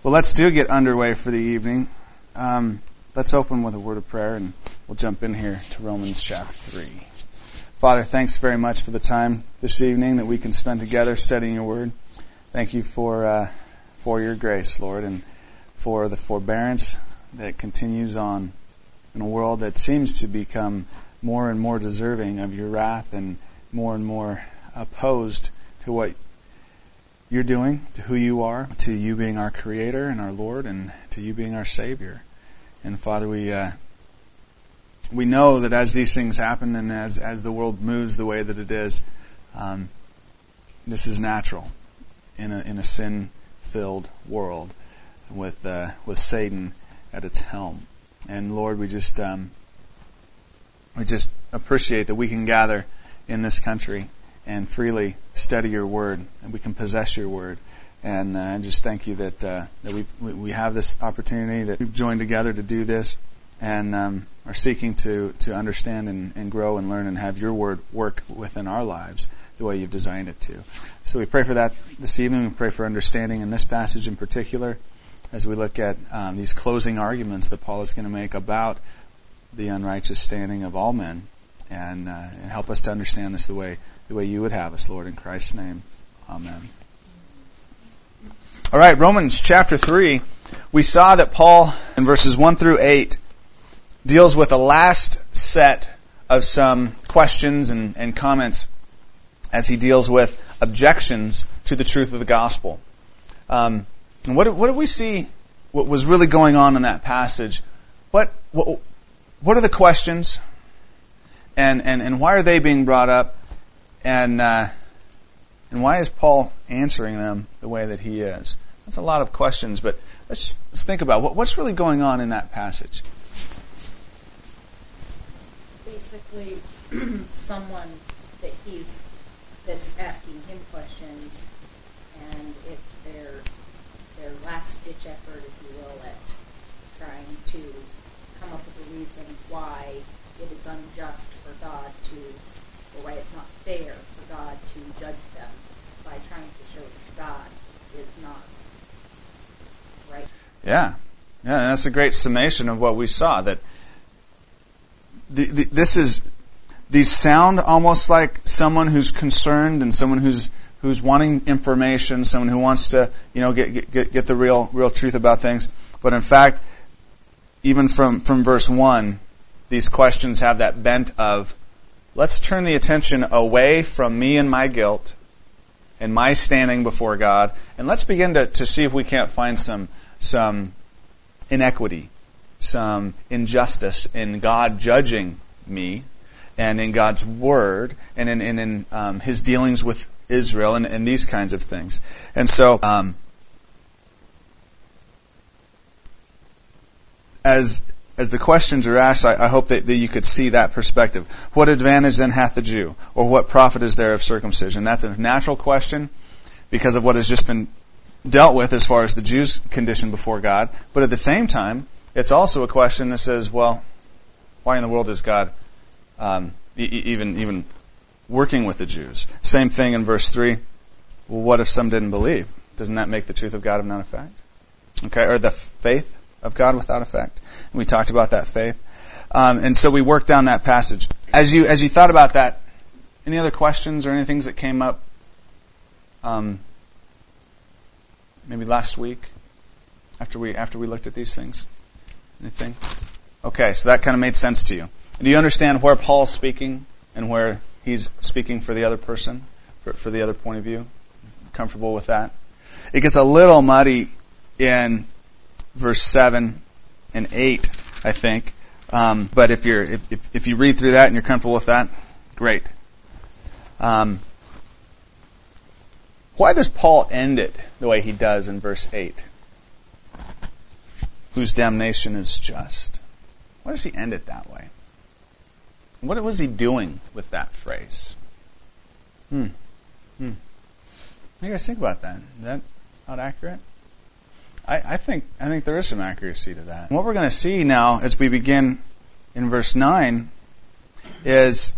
Well, let's get underway for the evening. Let's open with a word of prayer, and we'll jump in here to Romans chapter 3. Father, thanks very much for the time this evening that we can spend together studying your word. Thank you for your grace, Lord, and for the forbearance that continues on in a world that seems to become more and more deserving of your wrath and more opposed to what you're doing, to who you are, to you being our Creator and our Lord, and to you being our Savior. And Father, we know that as these things happen and as the world moves the way that it is, this is natural in a sin-filled world with Satan at its helm. And Lord, we just appreciate that we can gather in this country and freely study your word, and we can possess your word. And I just thank you that we have this opportunity, that we've joined together to do this, and are seeking to understand and grow and learn and have your word work within our lives the way you've designed it to. So we pray for that this evening. We pray for understanding in this passage in particular, as we look at these closing arguments that Paul is going to make about the unrighteous standing of all men, and help us to understand this the way you would have us, Lord, in Christ's name. Amen. All right, Romans chapter 3. We saw that Paul, in verses 1 through 8, deals with a last set of some questions and comments as he deals with objections to the truth of the gospel. And what did we see? What was really going on in that passage? What are the questions? And why are they being brought up? And why is Paul answering them the way that he is? That's a lot of questions, but let's think about what's really going on in that passage. Basically, someone that's asking him questions, and it's their last-ditch effort, if you will, at trying to come up with a reason why it is unjust for God or why it's not fair for God to judge them by trying to show that God is not right. Yeah, that's a great summation of what we saw. That these sound almost like someone who's concerned and someone who's wanting information, someone who wants to get the real truth about things. But in fact, even from verse 1, these questions have that bent of, let's turn the attention away from me and my guilt and my standing before God, and let's begin to see if we can't find some inequity, some injustice in God judging me, and in God's Word, and in His dealings with Israel, and these kinds of things. And so, as the questions are asked, I hope that you could see that perspective. What advantage then hath the Jew? Or what profit is there of circumcision? That's a natural question because of what has just been dealt with as far as the Jews' condition before God. But at the same time, it's also a question that says, well, why in the world is God even working with the Jews? Same thing in verse 3. Well, what if some didn't believe? Doesn't that make the truth of God of none effect? Okay, or the faith of God without effect? And we talked about that faith. And so we worked down that passage. As you thought about that, any other questions or any things that came up maybe last week after we looked at these things? Anything? Okay, so that kind of made sense to you. Do you understand where Paul's speaking and where he's speaking for the other person, for the other point of view? Comfortable with that? It gets a little muddy in verse 7 and 8, I think. But if you read through that and you're comfortable with that, great. Why does Paul end it the way he does in verse 8? Whose damnation is just. Why does he end it that way? What was he doing with that phrase? What do you guys think about that? Is that not accurate? I think there is some accuracy to that. And what we're going to see now as we begin in verse 9 is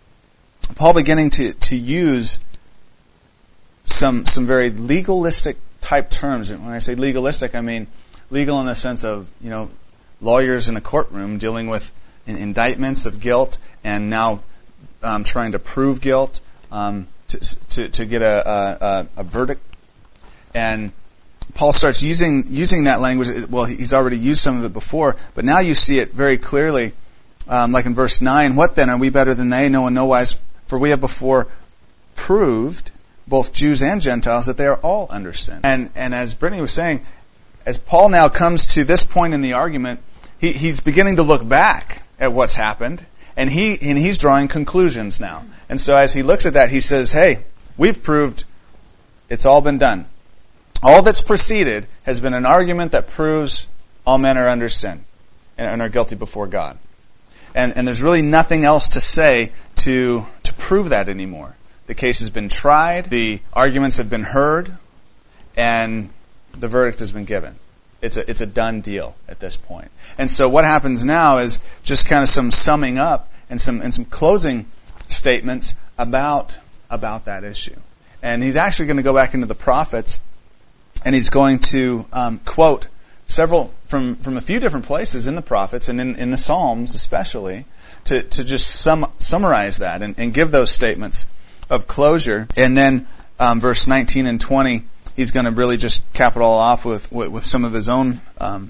Paul beginning to use some very legalistic type terms. And when I say legalistic, I mean legal in the sense of, lawyers in a courtroom dealing with indictments of guilt and now trying to prove guilt to get a verdict. And Paul starts using that language. Well, he's already used some of it before, but now you see it very clearly, like in verse 9. What then? Are we better than they? No, in no wise. For we have before proved, both Jews and Gentiles, that they are all under sin. And as Brittany was saying, as Paul now comes to this point in the argument, he's beginning to look back at what's happened, and he's drawing conclusions now. And so as he looks at that, he says, hey, we've proved it's all been done. All that's preceded has been an argument that proves all men are under sin and are guilty before God. And there's really nothing else to say to prove that anymore. The case has been tried, the arguments have been heard, and the verdict has been given. It's a done deal at this point. And so what happens now is just kind of some summing up and some closing statements about that issue. And he's actually going to go back into the prophets, and he's going to quote several from a few different places in the prophets and in the Psalms especially to just summarize that and give those statements of closure. And then verse 19 and 20, he's going to really just cap it all off with some of his own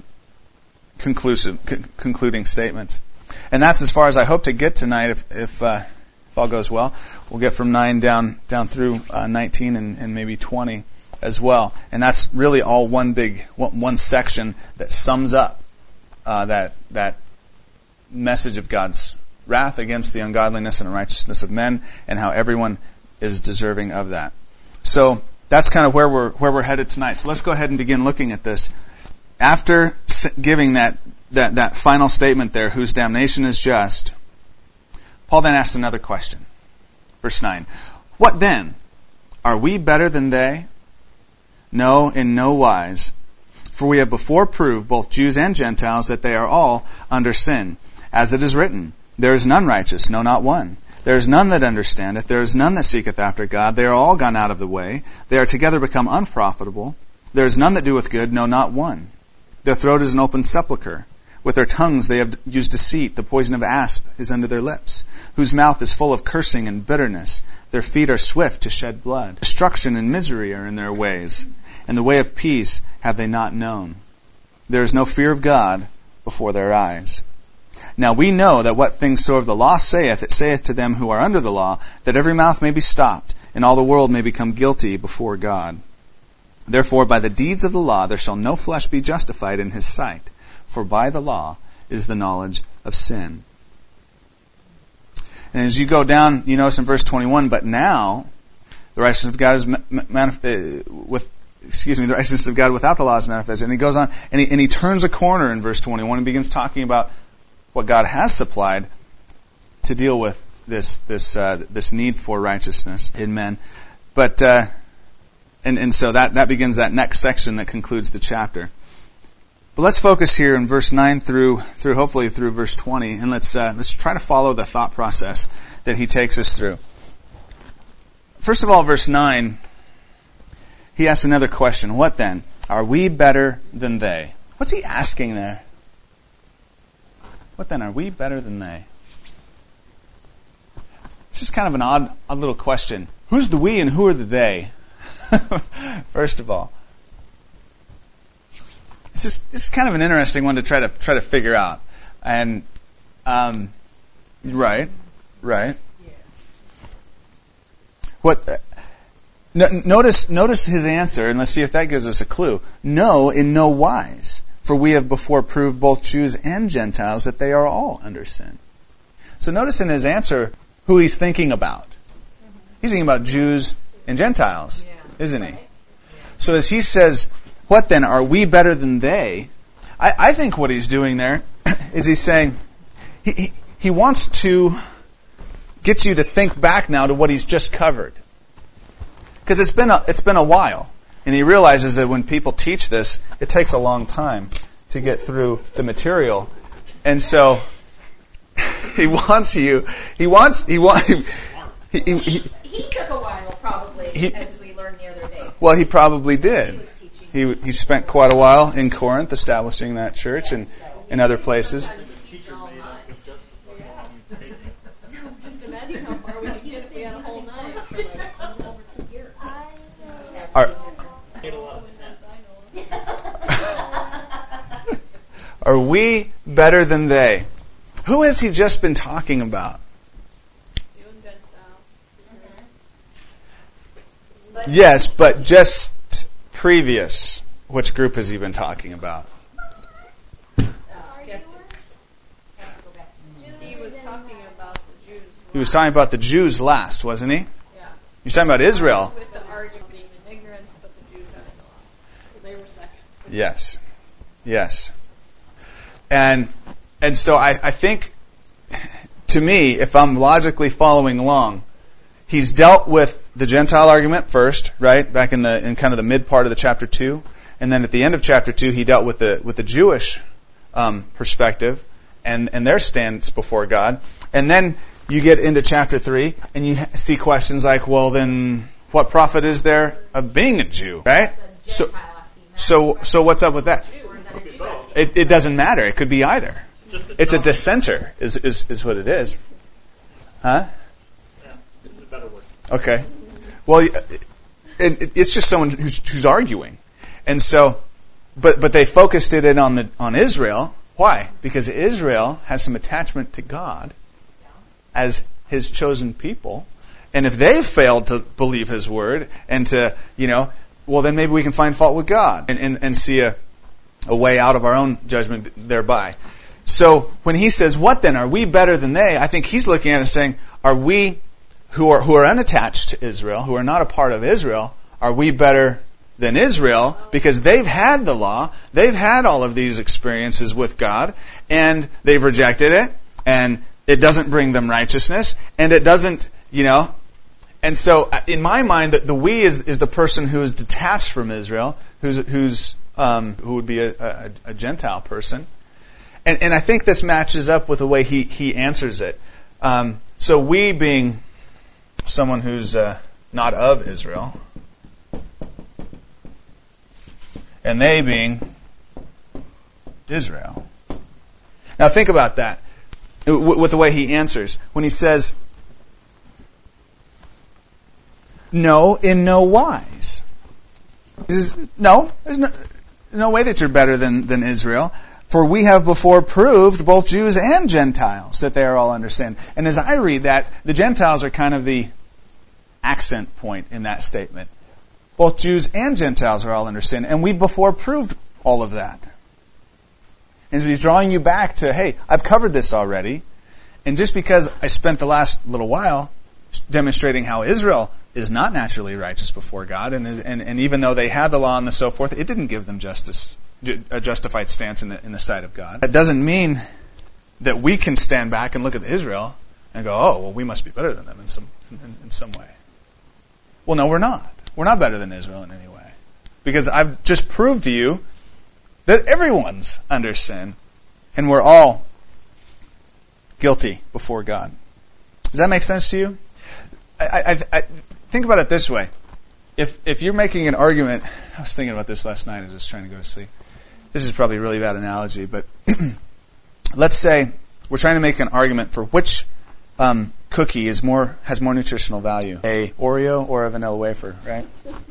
concluding statements. And that's as far as I hope to get tonight. If all goes well, we'll get from 9 down through 19 and maybe 20 as well. And that's really all one section that sums up that message of God's wrath against the ungodliness and unrighteousness of men, and how everyone is deserving of that. So that's kind of where we're headed tonight. So let's go ahead and begin looking at this. After giving that final statement there, whose damnation is just, Paul then asks another question. Verse 9. What then? Are we better than they? No, in no wise. For we have before proved, both Jews and Gentiles, that they are all under sin. As it is written, there is none righteous, no, not one. There is none that understandeth, there is none that seeketh after God. They are all gone out of the way. They are together become unprofitable. There is none that doeth good, no, not one. Their throat is an open sepulchre. With their tongues they have used deceit. The poison of asp is under their lips, whose mouth is full of cursing and bitterness. Their feet are swift to shed blood. Destruction and misery are in their ways, and the way of peace have they not known. There is no fear of God before their eyes. Now we know that what things soever the law saith, it saith to them who are under the law, that every mouth may be stopped, and all the world may become guilty before God. Therefore by the deeds of the law there shall no flesh be justified in his sight, for by the law is the knowledge of sin. And as you go down, you notice in verse 21, but now the righteousness of God is the righteousness of God without the law is manifested. And he goes on, and he turns a corner in verse 21 and begins talking about what God has supplied to deal with this need for righteousness in men. But and so that begins that next section that concludes the chapter. But let's focus here in verse 9 through hopefully through verse 20, and let's try to follow the thought process that he takes us through. First of all, verse 9, he asks another question. What then? Are we better than they? What's he asking there? What then? Are we better than they? It's just kind of an odd little question. Who's the we and who are the they? First of all, this is kind of an interesting one to try to figure out. And right. What? Notice his answer, and let's see if that gives us a clue. No, in no wise. For we have before proved both Jews and Gentiles that they are all under sin. So notice in his answer who he's thinking about. He's thinking about Jews and Gentiles, isn't he? So as he says, what then, are we better than they? I think what he's doing there is he's saying he wants to get you to think back now to what he's just covered. Because it's been a while. And he realizes that when people teach this, it takes a long time to get through the material. And so he wants you. He took a while, probably, as we learned the other day. Well, he probably did. He was teaching. He spent quite a while in Corinth establishing that church and in other places. Just imagine how far we could get if we had a whole night for like over 2 years. Are we better than they? Who has he just been talking about? Yes, but just previous. Which group has he been talking about? He was talking about the Jews. He was talking about the Jews last, wasn't he? Yeah. He was talking about Israel. With the argument being in ignorance, but the Jews having the law. So they were second. Yes. And so I think, to me, if I'm logically following along, he's dealt with the Gentile argument first, right? Back in kind of the mid part of the chapter 2. And then at the end of chapter 2, he dealt with the Jewish perspective and their stance before God. And then you get into chapter 3 and you see questions like, well, then what profit is there of being a Jew, right? So what's up with that? It doesn't matter. It could be either. It's a dissenter is what it is. Huh? Yeah, it's a better word. Okay. Well, it's just someone who's arguing. And so, but they focused it in on Israel. Why? Because Israel has some attachment to God as His chosen people. And if they've failed to believe His word and to, well, then maybe we can find fault with God and see a way out of our own judgment thereby. So when he says, what then? Are we better than they? I think he's looking at it and saying, are we who are unattached to Israel, who are not a part of Israel, are we better than Israel because they've had the law, they've had all of these experiences with God, and they've rejected it, and it doesn't bring them righteousness, and it doesn't, And so in my mind, the we is the person who is detached from Israel, who would be a Gentile person. And I think this matches up with the way he answers it. So we being someone who's not of Israel, and they being Israel. Now think about that with the way he answers. When he says, no, in no wise. He says, no, there's no way that you're better than Israel. For we have before proved, both Jews and Gentiles, that they are all under sin. And as I read that, the Gentiles are kind of the accent point in that statement. Both Jews and Gentiles are all under sin. And we before proved all of that. And so he's drawing you back to, hey, I've covered this already. And just because I spent the last little while demonstrating how Israel is not naturally righteous before God, and even though they had the law and so forth, it didn't give them a justified stance in the sight of God. That doesn't mean that we can stand back and look at Israel and go, oh, well, we must be better than them in some way. Well, no, we're not. We're not better than Israel in any way. Because I've just proved to you that everyone's under sin, and we're all guilty before God. Does that make sense to you? I think about it this way. If you're making an argument, I was thinking about this last night as I was trying to go to sleep. This is probably a really bad analogy, but let's say we're trying to make an argument for which cookie has more nutritional value, a Oreo or a vanilla wafer, right?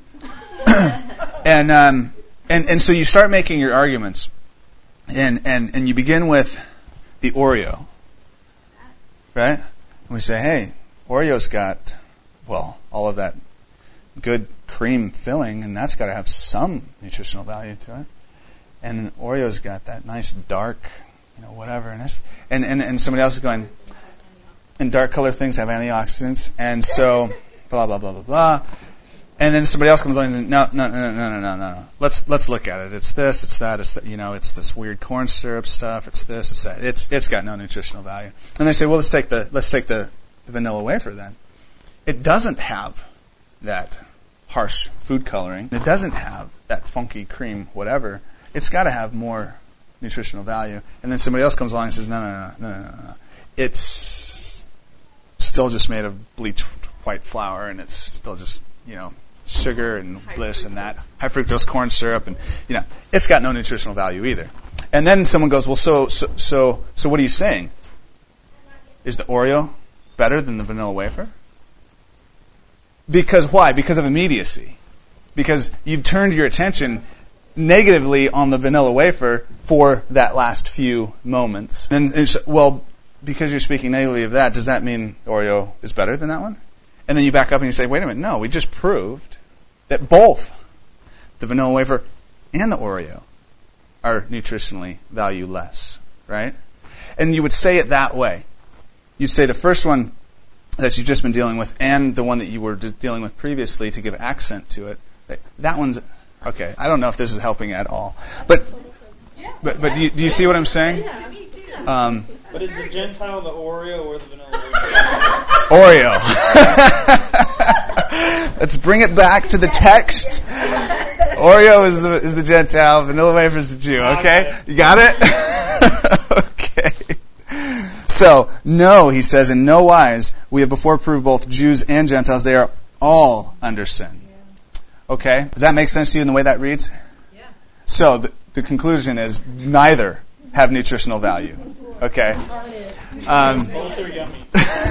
and so you start making your arguments, and you begin with the Oreo, right? And we say, hey, Oreo's got, all of that good cream filling, and that's got to have some nutritional value to it. And Oreo's got that nice dark, whatever. And somebody else is going, and dark color things have antioxidants, and so blah blah blah blah blah. And then somebody else comes along and says, no. Let's look at it. It's this, it's that, it's this weird corn syrup stuff. It's this, it's that. It's got no nutritional value. And they say, well, let's take the vanilla wafer then. It doesn't have that harsh food coloring. It doesn't have that funky cream, whatever. It's got to have more nutritional value. And then somebody else comes along and says, no. It's still just made of bleached white flour, and it's still just, sugar and bliss and that. High fructose corn syrup, and it's got no nutritional value either. And then someone goes, well, so what are you saying? Is the Oreo better than the vanilla wafer? Because why? Because of immediacy. Because you've turned your attention negatively on the vanilla wafer for that last few moments. And well, because you're speaking negatively of that, does that mean Oreo is better than that one? And then you back up and you say, wait a minute, no, we just proved that both the vanilla wafer and the Oreo are nutritionally valueless, right? And you would say it that way. You'd say the first one that you've just been dealing with and the one that you were dealing with previously to give accent to it, that one's, okay, I don't know if this is helping at all. But do you see what I'm saying? Yeah, me too. But is the Gentile the Oreo or the vanilla wafer? Oreo. Let's bring it back to the text. Oreo is the Gentile, vanilla wafer is the Jew, okay? You got it? Okay. So, no, he says, in no wise, we have before proved both Jews and Gentiles, they are all under sin. Okay? Does that make sense to you in the way that reads? Yeah. So, the conclusion is neither have nutritional value. Okay? Both are yummy.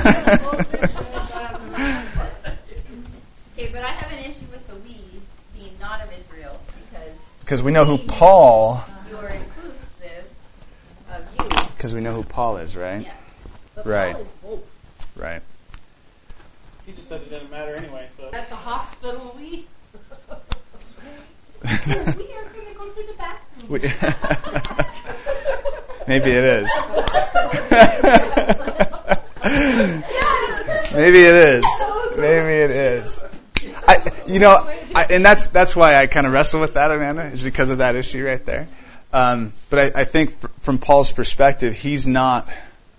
Okay, but I have an issue with the we being not of Israel because we know who Paul... you're inclusive of you. Because we know who Paul is, right? Yeah. But Right. Paul is both. Right. He just said it didn't matter anyway. So At the hospital, we We are going to go to the bathroom. Maybe it is. Maybe it is. Maybe it is. And that's why I kind of wrestle with that, Amanda, is because of that issue right there. But I think from Paul's perspective, he's not.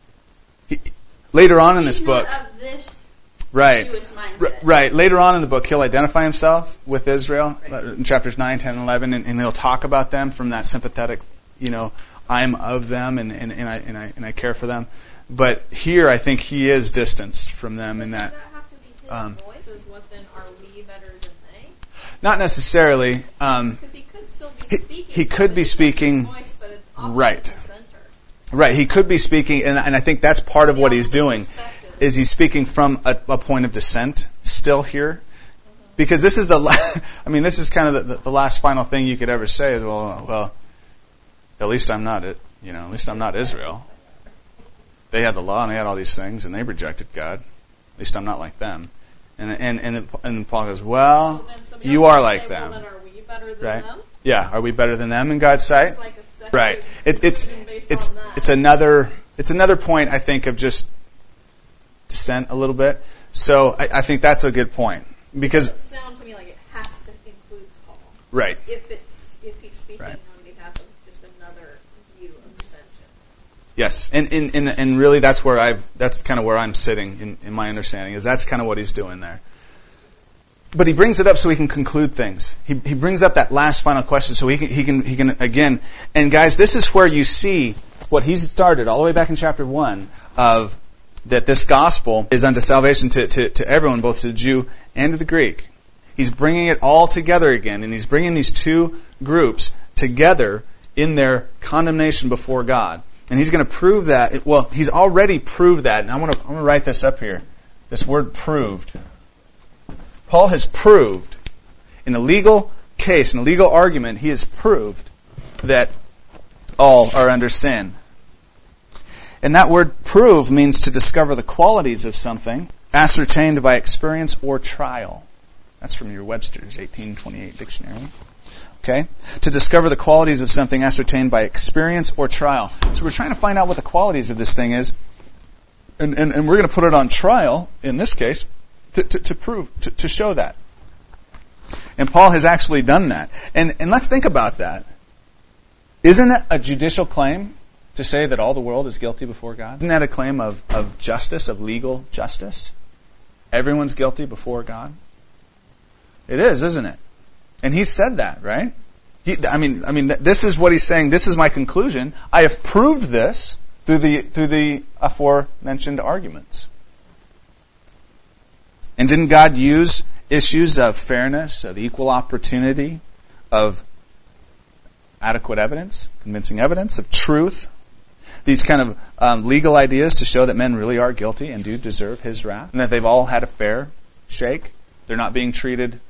Later on in this book, Not of this right, Jewish mindset. right. Later on in the book, he'll identify himself with Israel in chapters 9, 10, and 11, and he'll talk about them from that sympathetic, I'm of them and I care for them. But here, I think he is distanced from them in that. Does that have to be his voice? Is what then are we better than they? Not necessarily. Because he could still be speaking. He could be It's speaking. his voice, but it's opposite Right. the center. Right, he could be speaking, and I think that's part of what he's doing, is he's speaking from a point of dissent still here. Because this is this is kind of the last final thing you could ever say is, well, at least I'm not at least I'm not Israel. They had the law and they had all these things and they rejected God. At least I'm not like them. And Paul goes, well, So then somebody you else are can like say, them. Well, then are we better than Right? them? Yeah, are we better than them in God's sight? It's like a separate Right. conclusion based on that. It's another point, I think, of just dissent a little bit. So I think that's a good point. Because It sounds to me like it has to include Paul. right. If he's speaking Right. on behalf of just another view of ascension. Yes. And really that's kind of where I'm sitting in my understanding, is that's kind of what he's doing there. But he brings it up so he can conclude things. He brings up that last final question so he can again. And guys, this is where you see what he's started all the way back in chapter 1 of that this gospel is unto salvation to everyone, both to the Jew and to the Greek. He's bringing it all together again, and he's bringing these two groups together in their condemnation before God. And he's going to prove that. Well, he's already proved that. And I'm going to write this up here. This word proved. Paul has proved, in a legal case, in a legal argument, he has proved that all are under sin. And that word prove means to discover the qualities of something ascertained by experience or trial. That's from your Webster's 1828 dictionary. Okay? To discover the qualities of something ascertained by experience or trial. So we're trying to find out what the qualities of this thing is. And we're going to put it on trial, in this case, to prove, to show that. And Paul has actually done that. And let's think about that. Isn't it a judicial claim to say that all the world is guilty before God? Isn't that a claim of justice, of legal justice? Everyone's guilty before God? It is, isn't it? And he said that, right? This is what he's saying. This is my conclusion. I have proved this through the aforementioned arguments. And didn't God use issues of fairness, of equal opportunity, of adequate evidence, convincing evidence, of truth, these kind of legal ideas to show that men really are guilty and do deserve his wrath, and that they've all had a fair shake? They're not being treated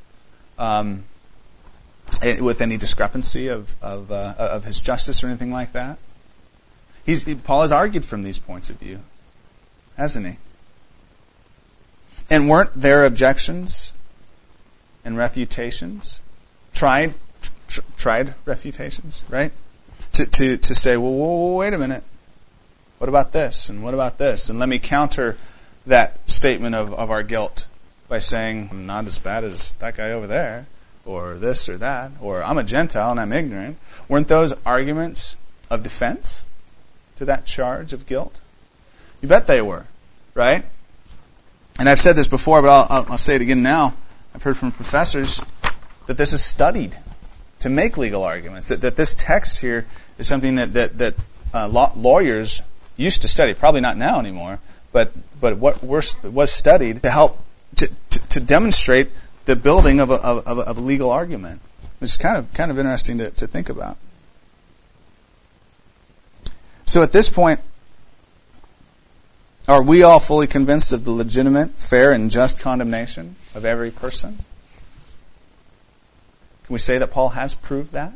with any discrepancy of his justice or anything like that. Paul has argued from these points of view, hasn't he? And weren't their objections and refutations tried refutations, right? To say, well, wait a minute. What about this? And what about this? And let me counter that statement of our guilt by saying, I'm not as bad as that guy over there, or this or that, or I'm a Gentile and I'm ignorant. Weren't those arguments of defense to that charge of guilt? You bet they were, right? And I've said this before, but I'll say it again now. I've heard from professors that this is studied to make legal arguments, that this text here is something that lawyers used to study, probably not now anymore, but what was studied to help to demonstrate the building of a legal argument. It's kind of interesting to think about. So at this point, are we all fully convinced of the legitimate, fair, and just condemnation of every person? Can we say that Paul has proved that?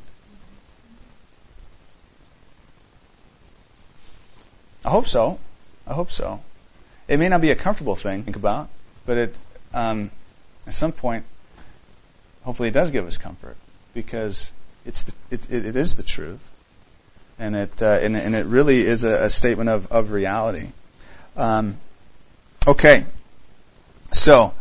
I hope so. It may not be a comfortable thing to think about, but it at some point, hopefully, it does give us comfort, because it is the truth, and it really is a statement of reality. Okay, so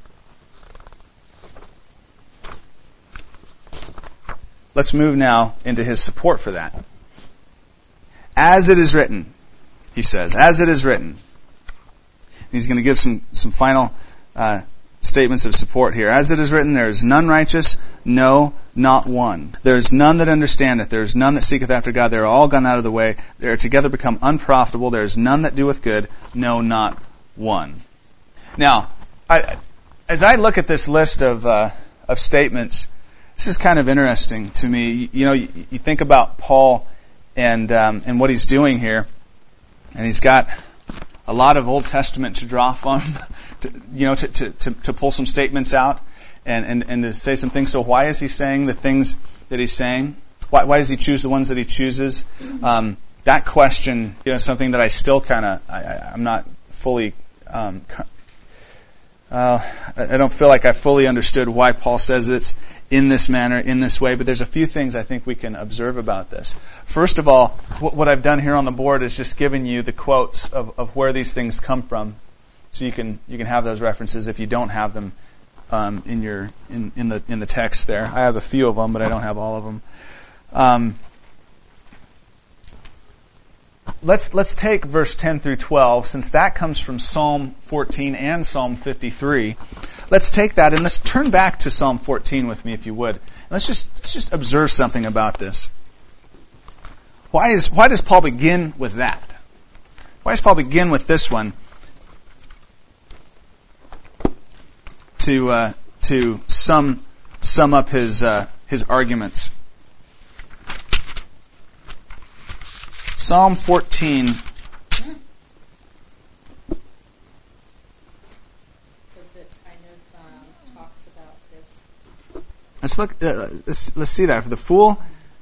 let's move now into his support for that. As it is written, he says, as it is written. He's going to give some final statements of support here. As it is written, there is none righteous, no, not one. There is none that understandeth. There is none that seeketh after God. They are all gone out of the way. They are together become unprofitable. There is none that doeth good, no, not one. Now, as I look at this list of statements, this is kind of interesting to me. You know, you think about Paul and what he's doing here, and he's got a lot of Old Testament to draw from, to pull some statements out and to say some things. So why is he saying the things that he's saying? Why does he choose the ones that he chooses? That question, something that I still I'm not fully. I don't feel like I fully understood why Paul says it's in this manner, in this way, but there's a few things I think we can observe about this. First of all, what I've done here on the board is just given you the quotes of where these things come from, so you can have those references if you don't have them in the text there. I have a few of them, but I don't have all of them. Let's take verse 10 through 12, since that comes from Psalm 14 and Psalm 53. Let's take that and let's turn back to Psalm 14 with me, if you would. Let's just observe something about this. Why does Paul begin with that? Why does Paul begin with this one to sum up his arguments? Psalm 14. Let's look. Let's see that. For the fool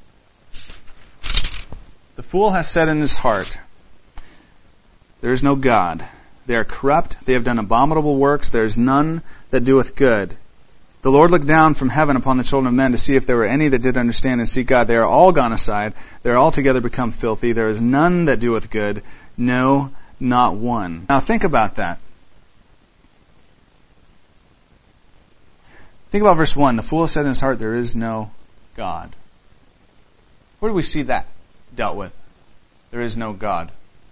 has said in his heart, there is no God. They are corrupt. They have done abominable works. There is none that doeth good. The Lord looked down from heaven upon the children of men to see if there were any that did understand and seek God. They are all gone aside. They are altogether become filthy. There is none that doeth good. No, not one. Now think about that. Think about verse 1. The fool has said in his heart, there is no God. Where do we see that dealt with? There is no God.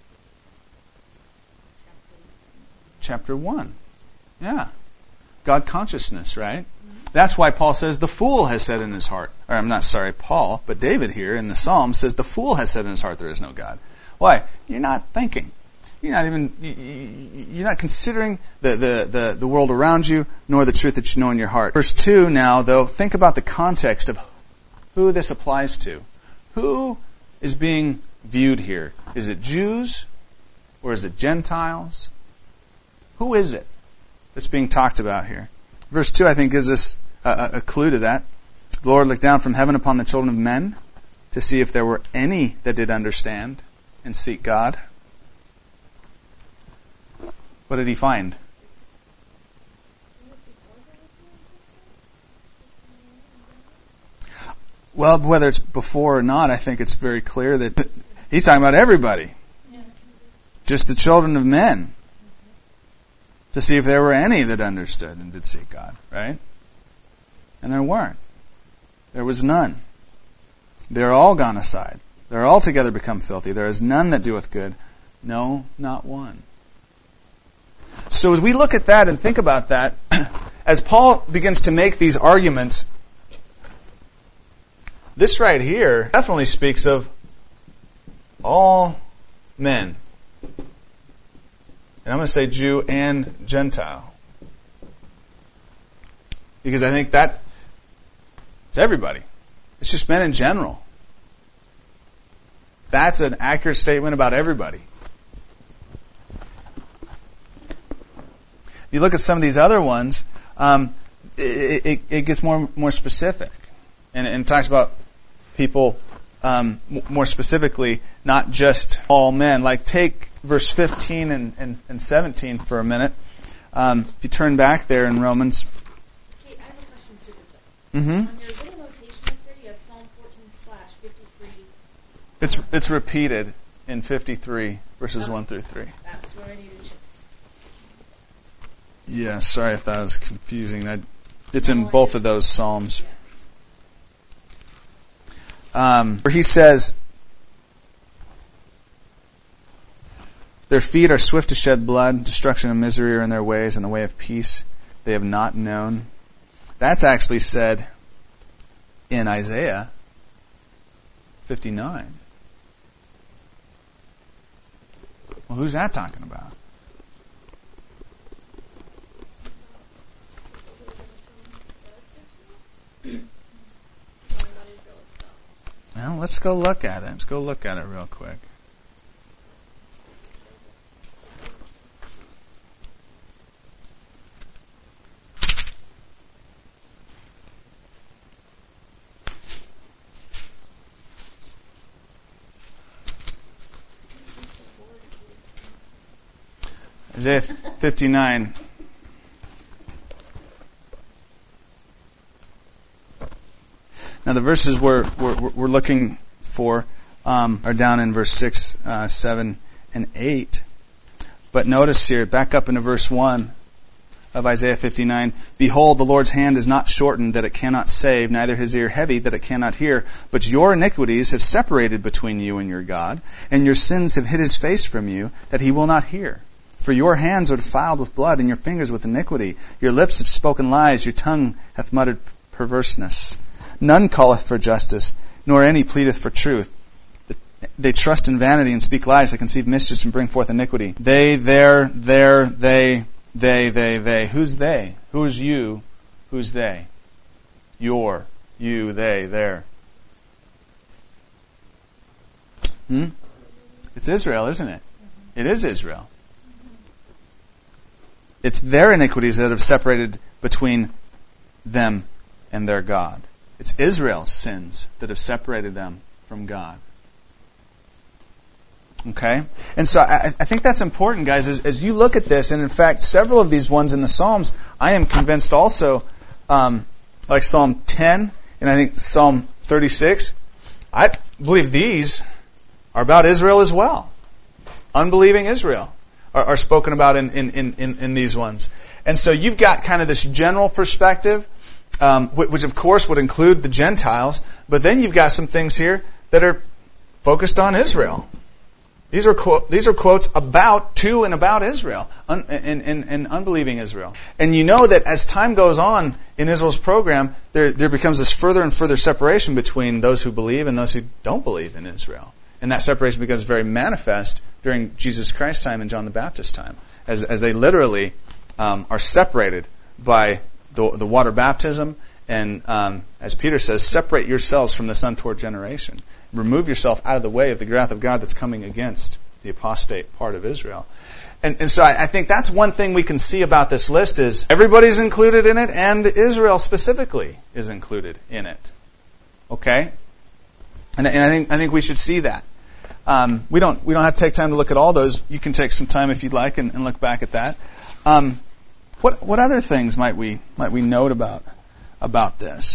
Chapter 1. Yeah. God consciousness, right? That's why Paul says the fool has said in his heart. Or I'm not sorry, Paul, but David here in the Psalm says the fool has said in his heart there is no God. Why? You're not thinking. you're not considering the world around you, nor the truth that you know in your heart. Verse 2 now, though, think about the context of who this applies to. Who is being viewed here? Is it Jews or is it Gentiles? Who is it that's being talked about here? Verse 2, I think, gives us a clue to that. The Lord looked down from heaven upon the children of men to see if there were any that did understand and seek God. What did he find? Well, whether it's before or not, I think it's very clear that he's talking about everybody. Just the children of men. To see if there were any that understood and did seek God, right? And there weren't. There was none. They're all gone aside. They're all together become filthy. There is none that doeth good. No, not one. So as we look at that and think about that, as Paul begins to make these arguments, this right here definitely speaks of all men. And I'm going to say Jew and Gentile. Because I think it's everybody. It's just men in general. That's an accurate statement about everybody. You look at some of these other ones, it gets more specific. And talks about people more specifically, not just all men. Like take verse 15 and 17 for a minute. If you turn back there in Romans. Okay, I have a question, super quick. Mm-hmm. On your little notation up there, you have Psalm 14/53. It's repeated in 53, verses 1 through 3. That's what I needed to check. Yeah, sorry if that was confusing. It's in both of those Psalms. Yes. Where he says, their feet are swift to shed blood, destruction and misery are in their ways, and the way of peace they have not known. That's actually said in Isaiah 59. Well, who's that talking about? Well, let's go look at it. Let's go look at it real quick. Isaiah 59. Now the verses we're looking for are down in verse 6, 7, and 8. But notice here, back up into verse 1 of Isaiah 59. Behold, the Lord's hand is not shortened that it cannot save, neither his ear heavy that it cannot hear. But your iniquities have separated between you and your God, and your sins have hid his face from you, that he will not hear. For your hands are defiled with blood, and your fingers with iniquity. Your lips have spoken lies, your tongue hath muttered perverseness. None calleth for justice, nor any pleadeth for truth. They trust in vanity and speak lies. They conceive mischief and bring forth iniquity. They, their, they. Who's they? Who's you? Who's they? Your, you, they, their. It's Israel, isn't it? It is Israel. It's their iniquities that have separated between them and their God. It's Israel's sins that have separated them from God. Okay? And so I think that's important, guys, as you look at this, and in fact, several of these ones in the Psalms, I am convinced also, like Psalm 10, and I think Psalm 36, I believe these are about Israel as well. Unbelieving Israel are spoken about in these ones. And so you've got kind of this general perspective, which of course would include the Gentiles, but then you've got some things here that are focused on Israel. These are quotes to and about Israel and unbelieving Israel. And you know that as time goes on in Israel's program, there becomes this further and further separation between those who believe and those who don't believe in Israel. And that separation becomes very manifest during Jesus Christ's time and John the Baptist's time, as they literally are separated by the water baptism. And as Peter says, separate yourselves from this untoward generation. Remove yourself out of the way of the wrath of God that's coming against the apostate part of Israel. And so I think that's one thing we can see about this list is everybody's included in it, and Israel specifically is included in it. Okay? And I think we should see that. We don't have to take time to look at all those. You can take some time if you'd like and look back at that. What other things might we note about this?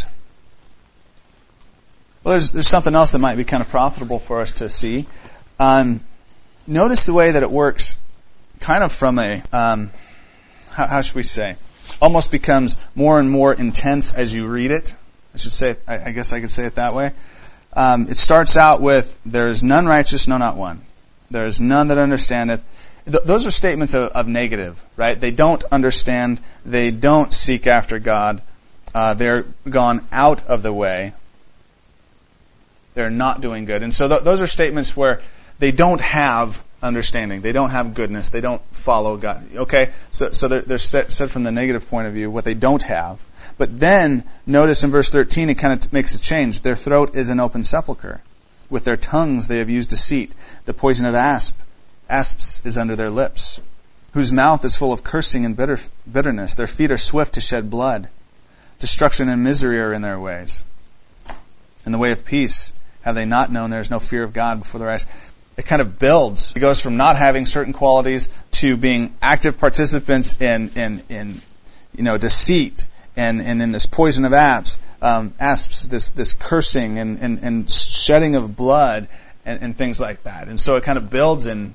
Well, there's something else that might be kind of profitable for us to see. Notice the way that it works, kind of from a how should we say, almost becomes more and more intense as you read it. I should say, I guess I could say it that way. It starts out with, there is none righteous, no, not one. There is none that understandeth. Those are statements of negative, right? They don't understand. They don't seek after God. They're gone out of the way. They're not doing good. And so those are statements where they don't have understanding. They don't have goodness. They don't follow God. Okay? So they're said from the negative point of view, what they don't have. But then, notice in verse 13, it kind of makes a change. Their throat is an open sepulcher. With their tongues they have used deceit. The poison of asps is under their lips. Whose mouth is full of cursing and bitterness. Their feet are swift to shed blood. Destruction and misery are in their ways. In the way of peace have they not known there is no fear of God before their eyes. It kind of builds. It goes from not having certain qualities to being active participants in deceit and in this poison of asps, this cursing and shedding of blood and things like that. And so it kind of builds in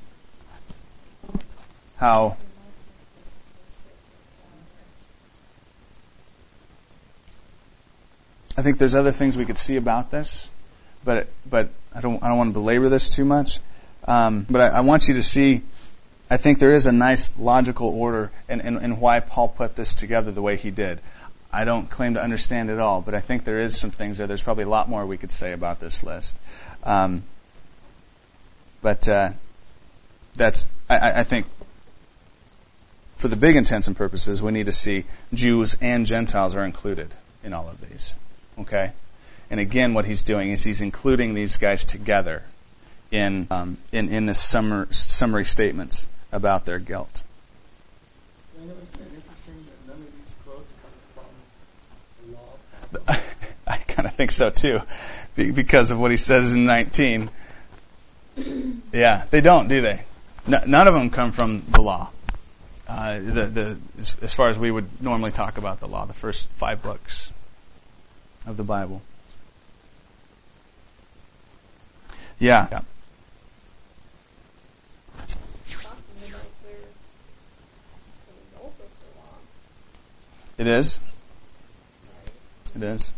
how I think there's other things we could see about this, but I don't want to belabor this too much. But I want you to see, I think there is a nice logical order in why Paul put this together the way he did. I don't claim to understand it all, but I think there is some things there. There's probably a lot more we could say about this list. I think for the big intents and purposes, we need to see Jews and Gentiles are included in all of these. Okay? And again, what he's doing is he's including these guys together in this summary statements about their guilt. I know it's interesting that none of these quotes come from the law. I kind of think so too, because of what he says in 19. Yeah, they don't, do they? None of them come from the law. As far as we would normally talk about the law, the first 5 books of the Bible. Yeah. It is. It is.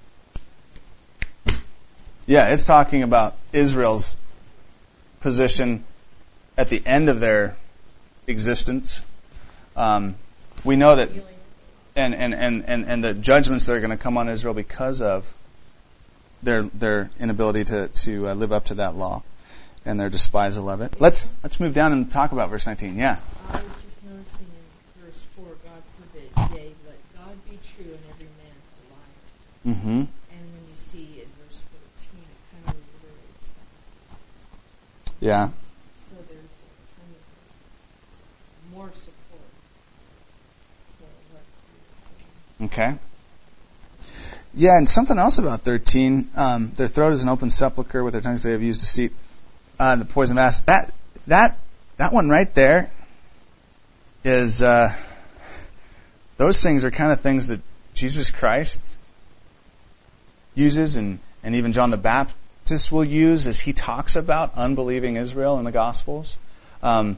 Yeah, it's talking about Israel's position at the end of their existence. We know that, and the judgments that are going to come on Israel because of their inability to live up to that law and their despisal of it. Let's move down and talk about verse 19. Yeah. I was just noticing in verse 4, God forbid, yea, let God be true and every man a liar. Mm-hmm. And when you see in verse 13, it kind of reiterates that. Yeah. So there's kind of more support for what you're saying. Okay. Yeah, and something else about 13, their throat is an open sepulcher, with their tongues they have used deceit. The poison of asps. That one right there is, those things are kind of things that Jesus Christ uses and even John the Baptist will use as he talks about unbelieving Israel in the Gospels. Den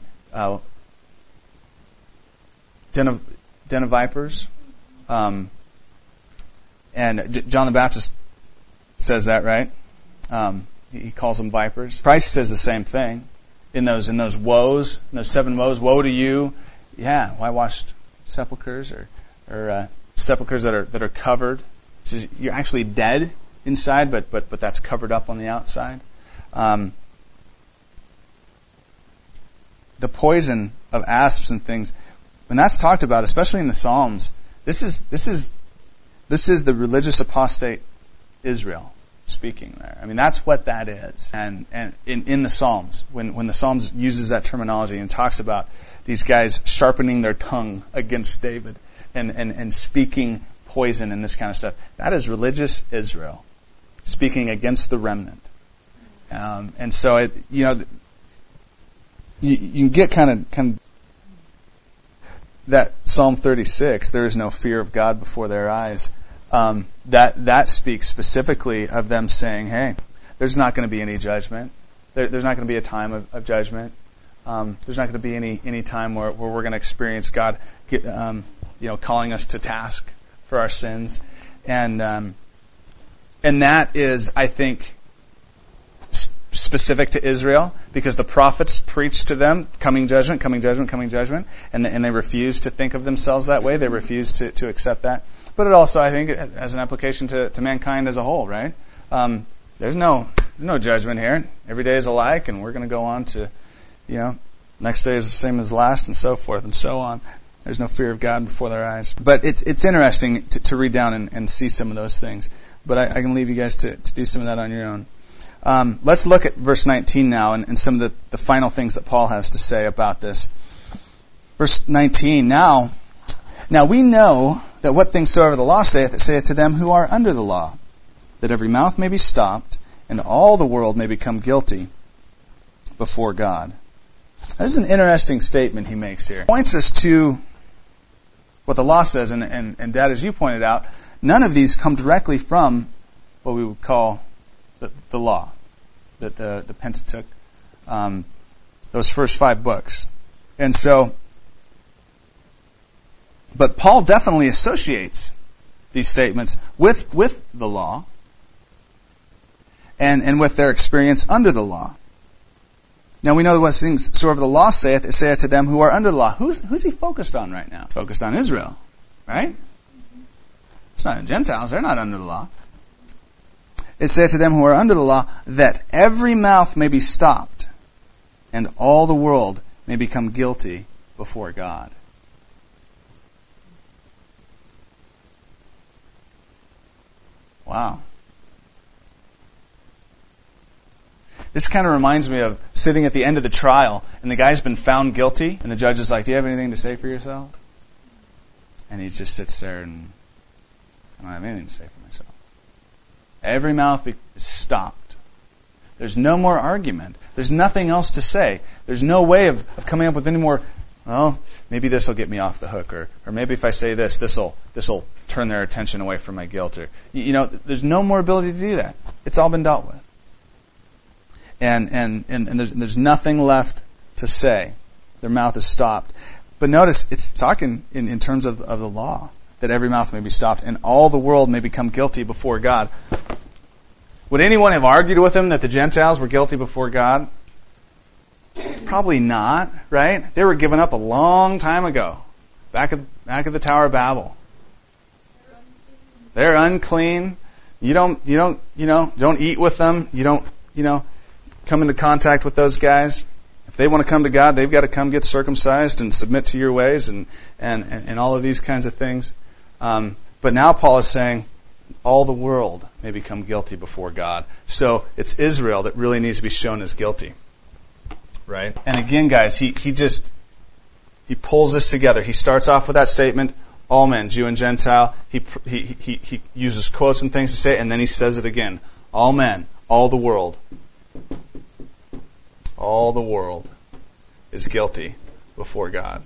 of vipers. And John the Baptist says that, right? He calls them vipers. Christ says the same thing in those woes, in those 7 woes. Woe to you! Yeah, whitewashed sepulchers or sepulchers that are covered. He says you're actually dead inside, but that's covered up on the outside. the poison of asps and things, when that's talked about, especially in the Psalms, this is the religious apostate Israel speaking there. I mean, that's what that is. And in the Psalms, when the Psalms uses that terminology and talks about these guys sharpening their tongue against David and speaking poison and this kind of stuff, that is religious Israel speaking against the remnant. And so you can get kind of that Psalm 36, there is no fear of God before their eyes. That speaks specifically of them saying, hey, there's not going to be any judgment. There's not going to be a time of judgment. There's not going to be any time where we're going to experience God calling us to task for our sins. And that is, I think, specific to Israel, because the prophets preached to them coming judgment, coming judgment, coming judgment, and they refused to think of themselves that way. They refused to accept that. But it also, I think, has an application to mankind as a whole, right? There's no judgment here. Every day is alike, and we're going to go on to, next day is the same as last, and so forth and so on. There's no fear of God before their eyes. But it's interesting to read down and see some of those things. But I can leave you guys to do some of that on your own. Let's look at verse 19 now and some of the final things that Paul has to say about this. Verse 19, Now we know that what things soever the law saith, it saith to them who are under the law, that every mouth may be stopped, and all the world may become guilty before God. This is an interesting statement he makes here. He points us to what the law says, and Dad, as you pointed out, none of these come directly from what we would call the law, the Pentateuch, those first 5 books. And so, but Paul definitely associates these statements with the law and with their experience under the law. Now we know what things soever the law saith, it saith to them who are under the law. Who's he focused on right now? Focused on Israel, right? It's not the Gentiles, they're not under the law. It saith to them who are under the law, that every mouth may be stopped, and all the world may become guilty before God. Wow. This kind of reminds me of sitting at the end of the trial, and the guy's been found guilty, and the judge is like, do you have anything to say for yourself? And he just sits there and, I don't have anything to say for myself. Every mouth is stopped. There's no more argument. There's nothing else to say. There's no way of coming up with any more, well, maybe this will get me off the hook, or maybe if I say this'll turn their attention away from my guilt. Or there's no more ability to do that. It's all been dealt with. And there's nothing left to say. Their mouth is stopped. But notice, it's talking in terms of the law, that every mouth may be stopped, and all the world may become guilty before God. Would anyone have argued with him that the Gentiles were guilty before God? Probably not, right? They were given up a long time ago, back at the Tower of Babel. They're unclean. You don't eat with them. You don't, come into contact with those guys. If they want to come to God, they've got to come get circumcised and submit to your ways and all of these kinds of things. But now Paul is saying all the world may become guilty before God. So it's Israel that really needs to be shown as guilty. Right? And again, guys, he pulls this together. He starts off with that statement, all men, Jew and Gentile. He uses quotes and things to say it, and then he says it again. All men, all the world. All the world is guilty before God.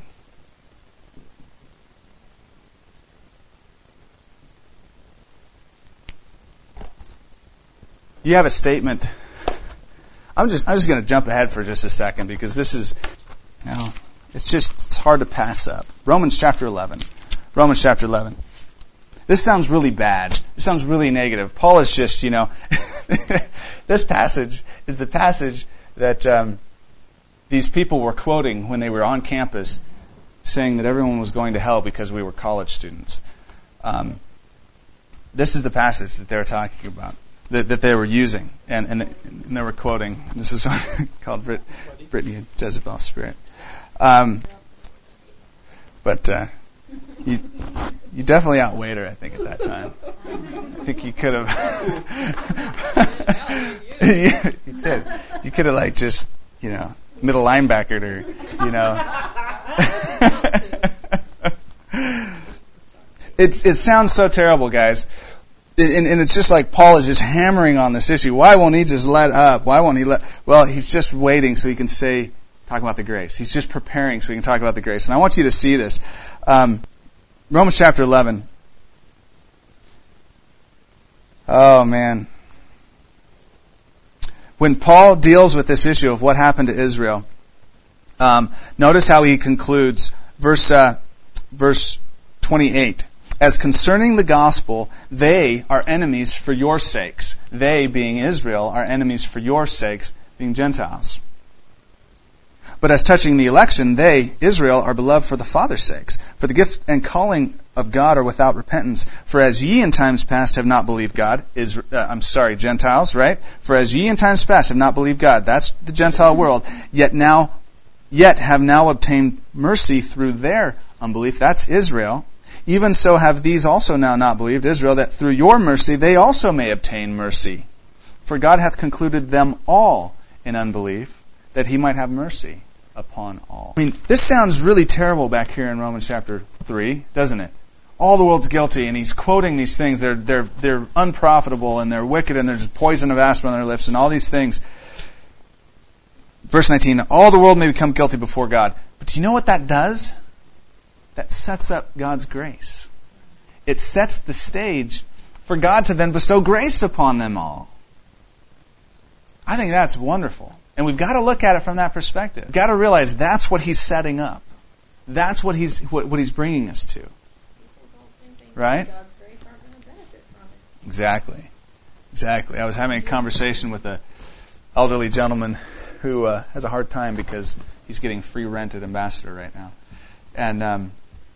You have a statement. I'm just going to jump ahead for just a second because this is, it's hard to pass up. Romans chapter 11. This sounds really bad. This sounds really negative. Paul is just, this passage is the passage that these people were quoting when they were on campus, saying that everyone was going to hell because we were college students. This is the passage that they're talking about. that they were using, and they were quoting. This is called Brittany and Jezebel's spirit. But you definitely outweighed her, I think, at that time. I think you could have. You did. You could have just middle linebackered her, It sounds so terrible, guys. And it's just like Paul is just hammering on this issue. Why won't he just let up? Why won't he Well, he's just waiting so he can talk about the grace. He's just preparing so he can talk about the grace. And I want you to see this. Romans chapter 11. Oh, man. When Paul deals with this issue of what happened to Israel, notice how he concludes verse 28. As concerning the gospel, they are enemies for your sakes. They, being Israel, are enemies for your sakes, being Gentiles. But as touching the election, they, Israel, are beloved for the Father's sakes. For the gift and calling of God are without repentance. For as ye in times past have not believed God, Gentiles, right? For as ye in times past have not believed God, that's the Gentile world, yet have now obtained mercy through their unbelief, that's Israel. Even so have these also now not believed, Israel, that through your mercy they also may obtain mercy. For God hath concluded them all in unbelief, that he might have mercy upon all. I mean, this sounds really terrible back here in Romans chapter 3, doesn't it? All the world's guilty, and he's quoting these things. They're unprofitable, and they're wicked, and there's poison of asp on their lips, and all these things. Verse 19, all the world may become guilty before God. But do you know what that does? That sets up God's grace. It sets the stage for God to then bestow grace upon them all. I think that's wonderful. And we've got to look at it from that perspective. We've got to realize that's what he's setting up. That's what he's bringing us to. Right? God's grace aren't going to benefit from it. Exactly. I was having a conversation with an elderly gentleman who has a hard time because he's getting free rent at Ambassador right now. And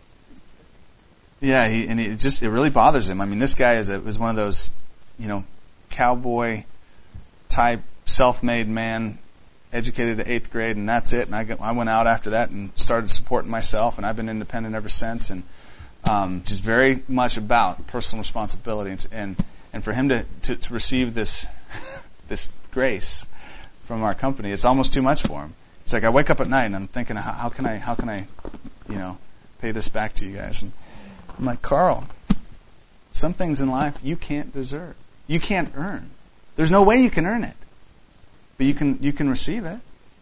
it really bothers him. I mean, this guy is one of those, cowboy type, self-made man, educated to 8th grade, and that's it. And I went out after that and started supporting myself, and I've been independent ever since. And just very much about personal responsibility, and for him to receive this this grace from our company, it's almost too much for him. It's like I wake up at night and I'm thinking, how can I pay this back to you guys? And I'm like, Carl, some things in life you can't deserve. You can't earn. There's no way you can earn it. But you can receive it.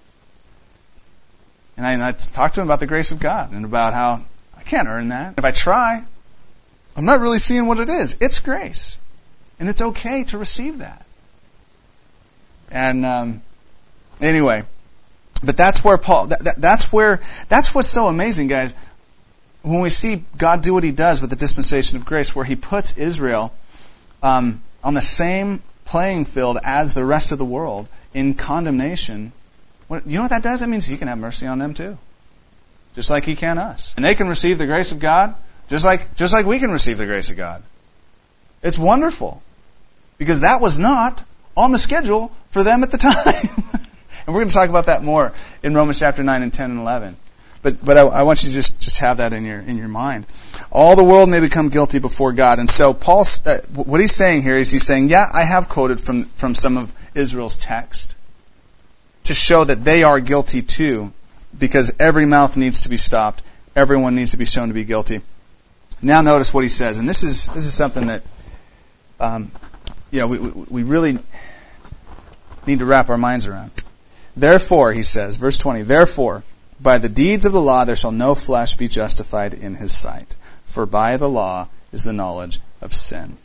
And I talked to him about the grace of God and about how I can't earn that. If I try, I'm not really seeing what it is. It's grace. And it's okay to receive that. And anyway, but that's where Paul, that's what's so amazing, guys. When we see God do what he does with the dispensation of grace, where he puts Israel on the same playing field as the rest of the world in condemnation, you know what that does? That means he can have mercy on them too. Just like he can us. And they can receive the grace of God just like we can receive the grace of God. It's wonderful. Because that was not on the schedule for them at the time. And we're going to talk about that more in Romans chapter 9 and 10 and 11. But I want you to just have that in your mind. All the world may become guilty before God. And so Paul, what he's saying here is he's saying, I have quoted from some of Israel's text to show that they are guilty too, because every mouth needs to be stopped. Everyone needs to be shown to be guilty. Now notice what he says, and this is something that we really need to wrap our minds around. Therefore, he says, verse 20, therefore, by the deeds of the law there shall no flesh be justified in his sight, for by the law is the knowledge of sin.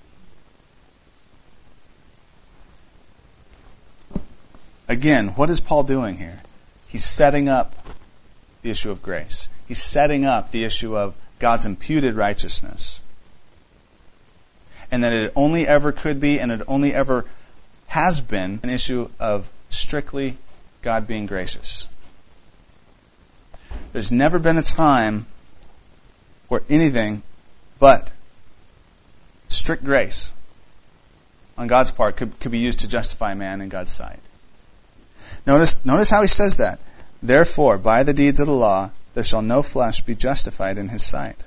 Again, what is Paul doing here? He's setting up the issue of grace. He's setting up the issue of God's imputed righteousness. And that it only ever could be, and it only ever has been, an issue of strictly God being gracious. There's never been a time where anything but strict grace on God's part could be used to justify a man in God's sight. Notice how he says that. Therefore, by the deeds of the law, there shall no flesh be justified in his sight.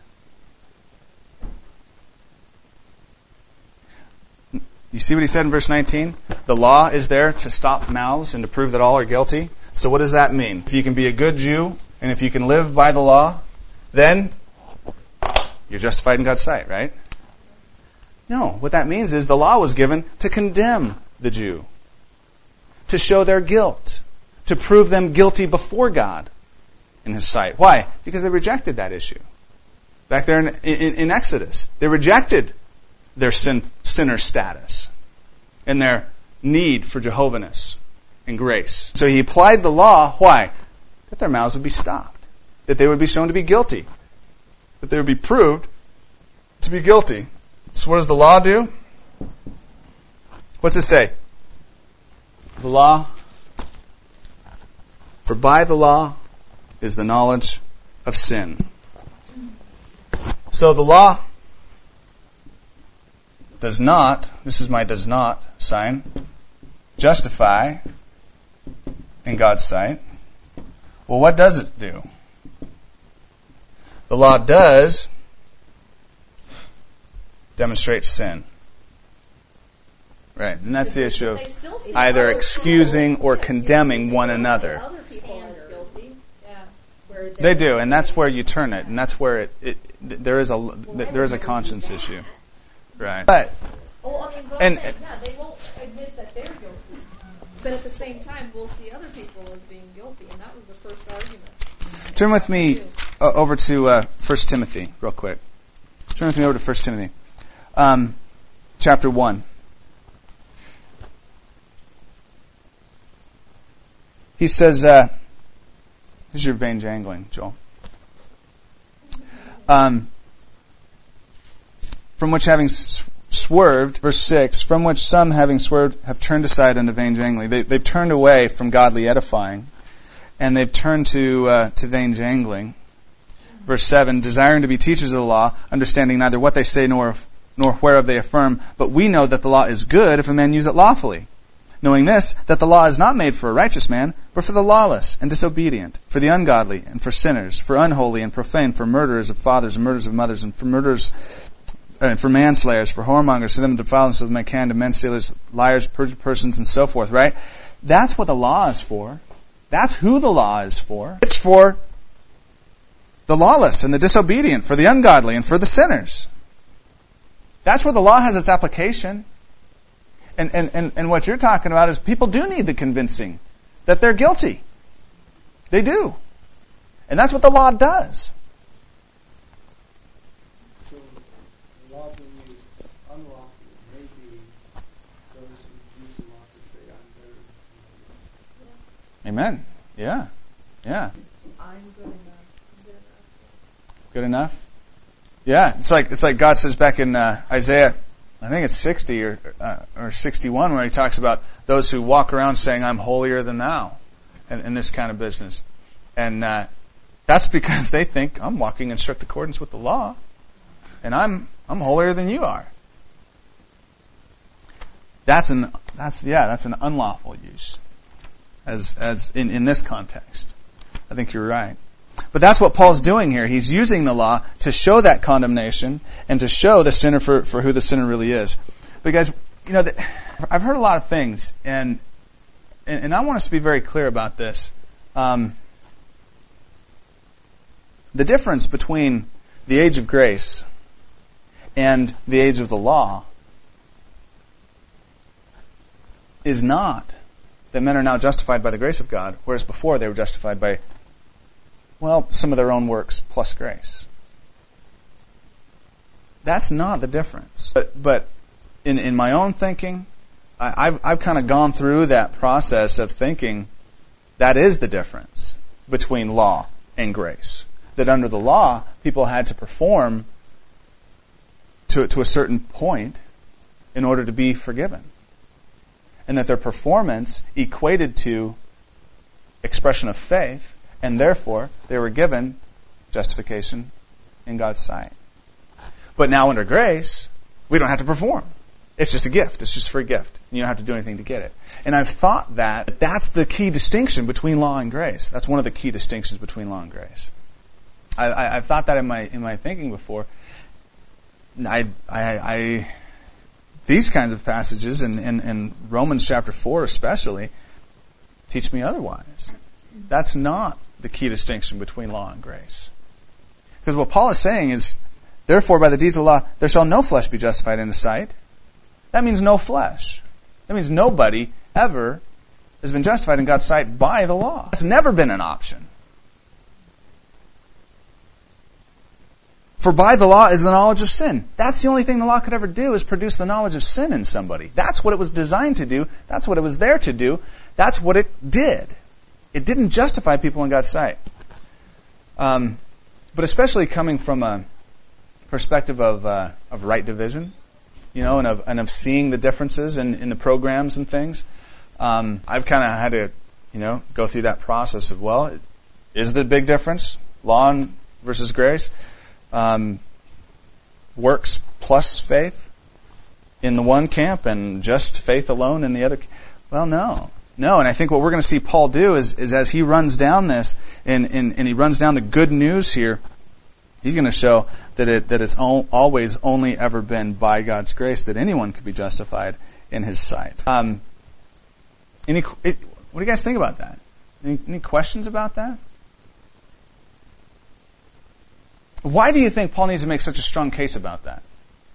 You see what he said in verse 19? The law is there to stop mouths and to prove that all are guilty. So what does that mean? If you can be a good Jew, and if you can live by the law, then you're justified in God's sight, right? No, what that means is the law was given to condemn the Jew, to show their guilt, to prove them guilty before God in his sight. Why? Because they rejected that issue. Back there in Exodus, they rejected their sinner status and their need for Jehovahness and grace. So he applied the law. Why? That their mouths would be stopped, that they would be shown to be guilty, that they would be proved to be guilty. So what does the law do? What's it say? The law, for by the law is the knowledge of sin. So the law does not, this is my does not sign, justify in God's sight. Well, what does it do? The law does demonstrate sin. Right, and that's the issue of either excusing or condemning one another. They do, and that's where you turn it, and that's where there is a conscience issue. Right. But they won't admit that they're guilty. But at the same time, we'll see other people as being guilty, and that was the first argument. Turn with me over to 1 Timothy, real quick. Turn with me over to 1 Timothy, chapter 1. He says, here's your vein jangling, Joel. From which having swerved, verse 6, from which some having swerved have turned aside unto vain jangling. They've turned away from godly edifying, and they've turned to vain jangling. Verse 7, desiring to be teachers of the law, understanding neither what they say nor whereof they affirm, but we know that the law is good if a man use it lawfully. Knowing this, that the law is not made for a righteous man, but for the lawless and disobedient, for the ungodly and for sinners, for unholy and profane, for murderers of fathers and murderers of mothers, and for murderers and for manslayers, for whoremongers, for them that defile themselves with mankind, and men stealers, liars, perjured persons, and so forth, right? That's what the law is for. That's who the law is for. It's for the lawless and the disobedient, for the ungodly and for the sinners. That's where the law has its application. And what you're talking about is people do need the convincing that they're guilty. They do. And that's what the law does. So, the law being used unlawfully may be those who use the law to say, I'm better than somebody else. Amen. Yeah. Yeah. I'm good enough. Good enough? Yeah. It's like God says back in Isaiah, I think it's 60 or 61, where he talks about those who walk around saying, I'm holier than thou, and this kind of business. And that's because they think, I'm walking in strict accordance with the law, and I'm holier than you are. That's an unlawful use, as in this context. I think you're right. But that's what Paul's doing here. He's using the law to show that condemnation and to show the sinner for who the sinner really is. But guys, I've heard a lot of things, and I want us to be very clear about this. The difference between the age of grace and the age of the law is not that men are now justified by the grace of God, whereas before they were justified by some of their own works plus grace. That's not the difference. But in my own thinking, I've kind of gone through that process of thinking that is the difference between law and grace. That under the law, people had to perform to a certain point in order to be forgiven. And that their performance equated to expression of faith, and therefore, they were given justification in God's sight. But now under grace, we don't have to perform. It's just a gift. It's just a free gift. You don't have to do anything to get it. And I've thought that that's the key distinction between law and grace. That's one of the key distinctions between law and grace. I've thought that in my thinking before. These kinds of passages, and Romans chapter 4 especially, teach me otherwise. That's not the key distinction between law and grace. Because what Paul is saying is, therefore by the deeds of the law, there shall no flesh be justified in the sight. That means no flesh. That means nobody ever has been justified in God's sight by the law. It's never been an option. For by the law is the knowledge of sin. That's the only thing the law could ever do, is produce the knowledge of sin in somebody. That's what it was designed to do. That's what it was there to do. That's what it did. It didn't justify people in God's sight. But especially coming from a perspective of right division, and of seeing the differences in the programs and things, I've kind of had to, go through that process of, well, is the big difference law versus grace? Works plus faith in the one camp and just faith alone in the other? Well, no. And I think what we're going to see Paul do is as he runs down this and he runs down the good news here, he's going to show that it's always only ever been by God's grace that anyone could be justified in His sight. What do you guys think about that? Any questions about that? Why do you think Paul needs to make such a strong case about that?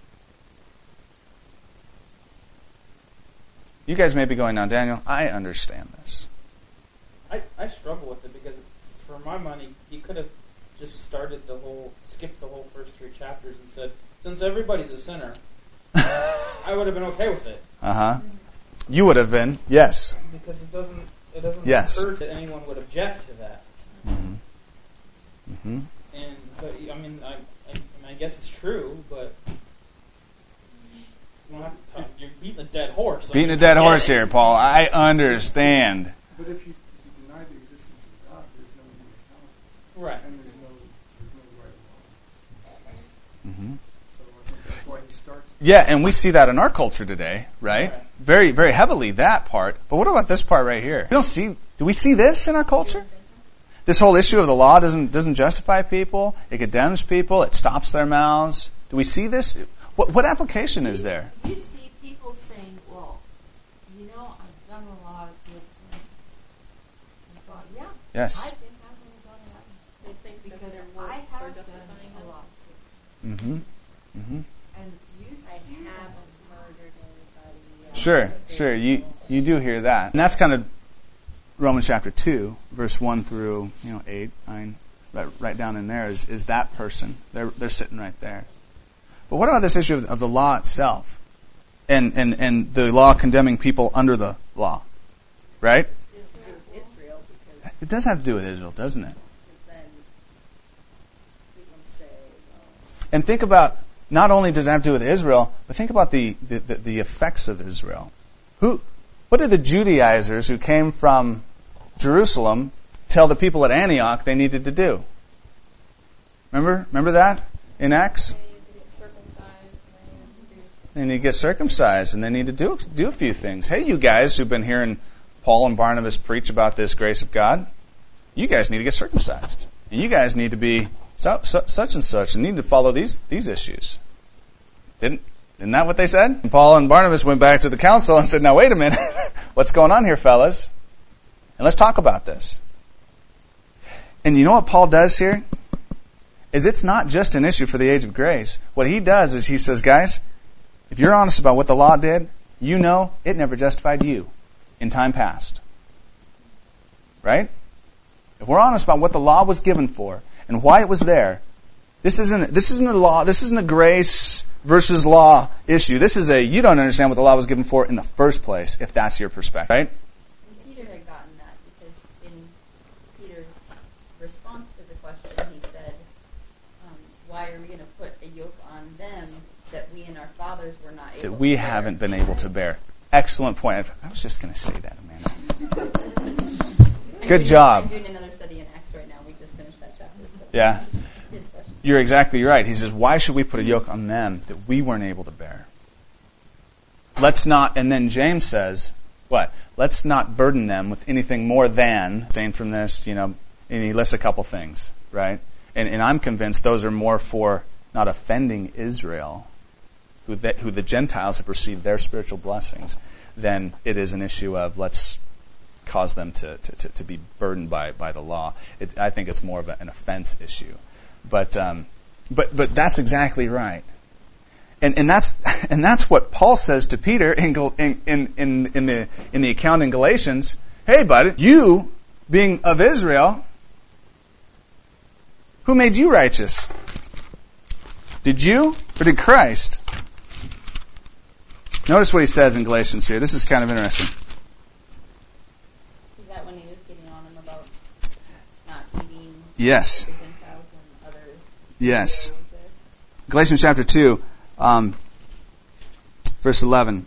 You guys may be going, now, Daniel, I understand this. I struggle with it because, for my money, you could have just skipped the whole first 3 chapters and said, since everybody's a sinner, I would have been okay with it. You would have been, yes. Because it doesn't yes. occur that anyone would object to that. Mm-hmm. But I guess it's true, but you're beating a dead horse. Beating a dead horse here, Paul. I understand. But if you deny the existence of God, there's no immortality. Right. And there's no right law. Mm-hmm. So I think that's why he starts. Yeah, and we see that in our culture today, right? Very, very heavily, that part. But what about this part right here? Do we see this in our culture? This whole issue of the law doesn't justify people. It condemns people. It stops their mouths. Do we see this? What application is there? You see people saying, well, I've done a lot of good things. And so, yeah. Yes. I think I've done a lot. They think Because that their I works have are done justifying a them. lot. Mm-hmm. Mm-hmm. And you haven't murdered anybody. Sure. You do hear that. And that's kind of Romans chapter 2, verse 1 through 8, 9, right down in there is that person. They're sitting right there. But what about this issue of the law itself, and the law condemning people under the law, right? Israel, because It does have to do with Israel, doesn't it? then people say, And think about, not only does it have to do with Israel, but think about the effects of Israel. What did the Judaizers who came from Jerusalem tell the people at Antioch they needed to do? Remember that in Acts? They need to get circumcised, and they need to do a few things. Hey, you guys who've been hearing Paul and Barnabas preach about this grace of God, you guys need to get circumcised. And you guys need to be such and such, and need to follow these issues. Isn't that what they said? And Paul and Barnabas went back to the council and said, now wait a minute, what's going on here, fellas? And let's talk about this. And you know what Paul does here? Is it's not just an issue for the age of grace. What he does is he says, guys, if you're honest about what the law did, you know it never justified you in time past. Right? If we're honest about what the law was given for and why it was there, this isn't a law, this isn't a grace versus law issue. This is you don't understand what the law was given for in the first place, if that's your perspective. Right? And Peter had gotten that because in Peter's response to the question, he said, why are we going to put a yoke on them that we and our fathers were not able to bear? That we haven't been able to bear. Excellent point. I was just going to say that, Amanda. Good job. I'm doing another study in Acts right now. We just finished that chapter. So Yeah. his question. You're exactly right. He says, why should we put a yoke on them that we weren't able to bear? let's not, and then James says, what? Let's not burden them with anything more than, abstain from this, and he lists a couple things, right? And I'm convinced those are more for not offending Israel, who the Gentiles have received their spiritual blessings, than it is an issue of let's cause them to be burdened by the law. I think it's more of an offense issue. But that's exactly right. And that's what Paul says to Peter in the account in Galatians. Hey, bud, you being of Israel, who made you righteous? Did you or did Christ? Notice what he says in Galatians here. This is kind of interesting. Is that when he was getting on him about not eating Yes. the Gentiles and other Yes. areas there? Galatians chapter 2, verse 11.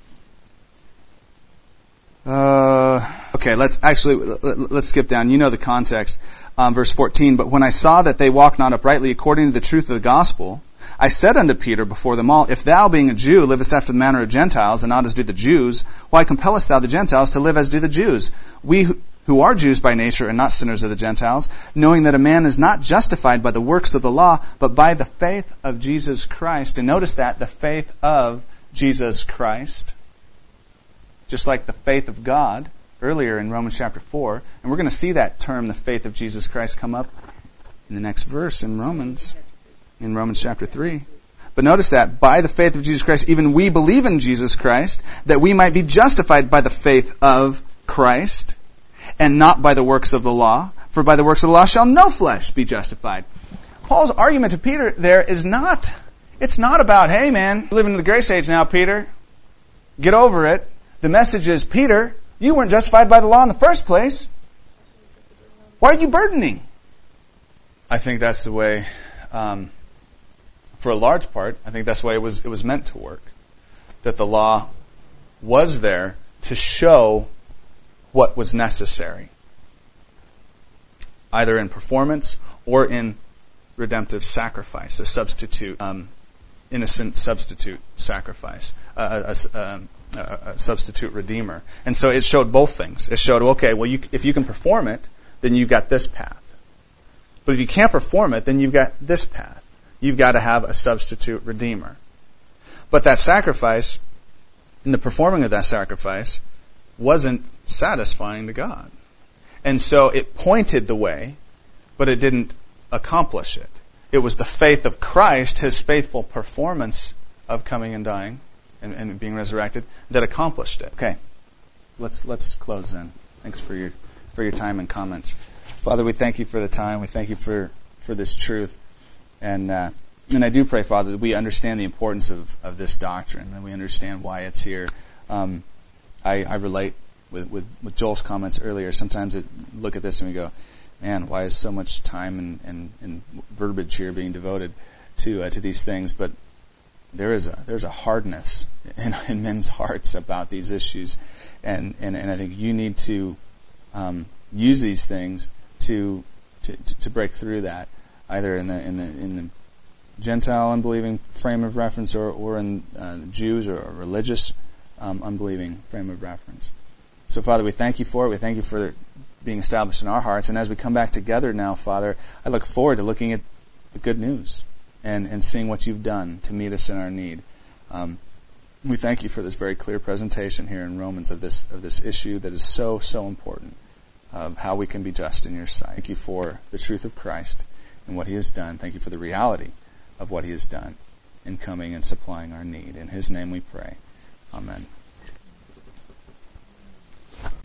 Okay, let's skip down. You know the context. Verse 14, but when I saw that they walk not uprightly according to the truth of the gospel, I said unto Peter before them all, if thou, being a Jew, livest after the manner of Gentiles, and not as do the Jews, why compellest thou the Gentiles to live as do the Jews? We who are Jews by nature and not sinners of the Gentiles, knowing that a man is not justified by the works of the law, but by the faith of Jesus Christ. And notice that, the faith of Jesus Christ. Just like the faith of God, earlier in Romans chapter 4. And we're going to see that term, the faith of Jesus Christ, come up in the next verse in Romans chapter 3. But notice that, by the faith of Jesus Christ, even we believe in Jesus Christ, that we might be justified by the faith of Christ, and not by the works of the law. For by the works of the law shall no flesh be justified. Paul's argument to Peter there is not, it's not about, hey man, you're living in the grace age now, Peter. Get over it. The message is, Peter, you weren't justified by the law in the first place. Why are you burdening? I think that's the way, for a large part, I think that's the way it was meant to work. That the law was there to show what was necessary, either in performance or in redemptive sacrifice, a substitute, innocent substitute sacrifice, a substitute redeemer. And so it showed both things. It showed, okay, well, if you can perform it, then you've got this path. But if you can't perform it, then you've got this path. You've got to have a substitute redeemer. But that sacrifice, in the performing of that sacrifice, wasn't satisfying to God. And so it pointed the way, but it didn't accomplish it. It was the faith of Christ, His faithful performance of coming and dying and being resurrected, that accomplished it. Okay, let's close then. Thanks for your time and comments. Father, we thank you for the time. We thank you for this truth. And I do pray, Father, that we understand the importance of this doctrine, that we understand why it's here. I relate with Joel's comments earlier. Sometimes I look at this and we go, man, why is so much time and verbiage here being devoted to these things? But there's a hardness in men's hearts about these issues, and I think you need to use these things to break through that, either in the Gentile unbelieving frame of reference or in Jews or a religious unbelieving frame of reference. So, Father, we thank you for it. We thank you for being established in our hearts. And as we come back together now, Father, I look forward to looking at the good news and seeing what you've done to meet us in our need. We thank you for this very clear presentation here in Romans of this issue that is so, so important, of how we can be just in your sight. Thank you for the truth of Christ and what He has done. Thank you for the reality of what He has done in coming and supplying our need. In His name we pray. Amen.